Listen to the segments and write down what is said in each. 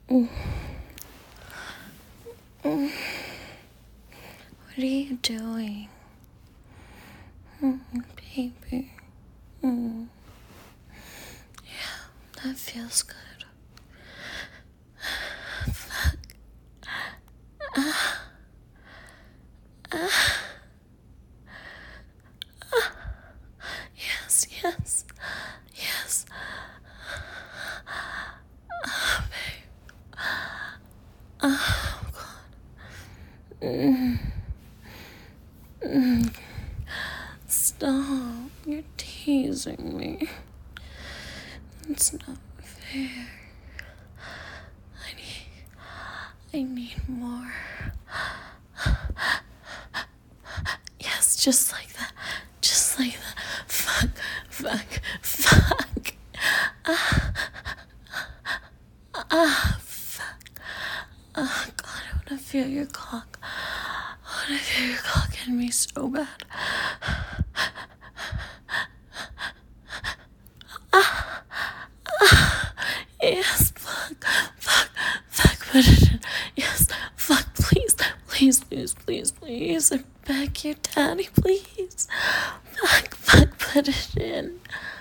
Mm. Mm. What are you doing? Baby. Yeah, that feels good. Fuck. Yes, yes, yes. Oh, God. Stop. You're teasing me. It's not fair. I need more. Yes, just like that. Just like that. Fuck, fuck, fuck. Fuck. Oh, God, I want to feel your cock. I want to feel your cock in me so bad. Yes, fuck, fuck, fuck, put it in. Yes, fuck, please, please, please, please, please. I beg you, daddy, please. Fuck, fuck, put it in.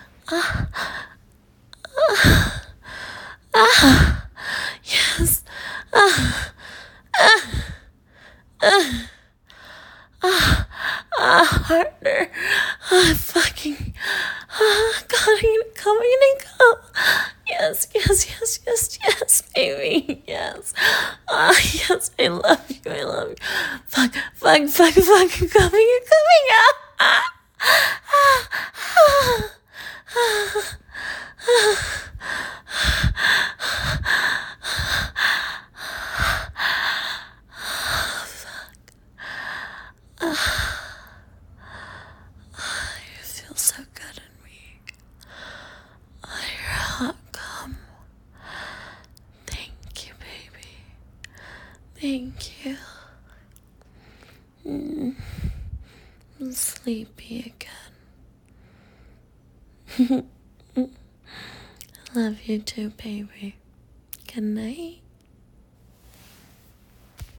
Yes. Harder. Fucking. God, I'm gonna come, I'm gonna come. Yes, yes, yes, yes, yes, baby. Yes. Yes, I love you, I love you. Fuck, fuck, fuck, fuck, you're coming, you're coming out. You feel so good in me. Oh, you're hot cum. Thank you, baby. Thank you. I'm sleepy again. I love you too, baby. Good night.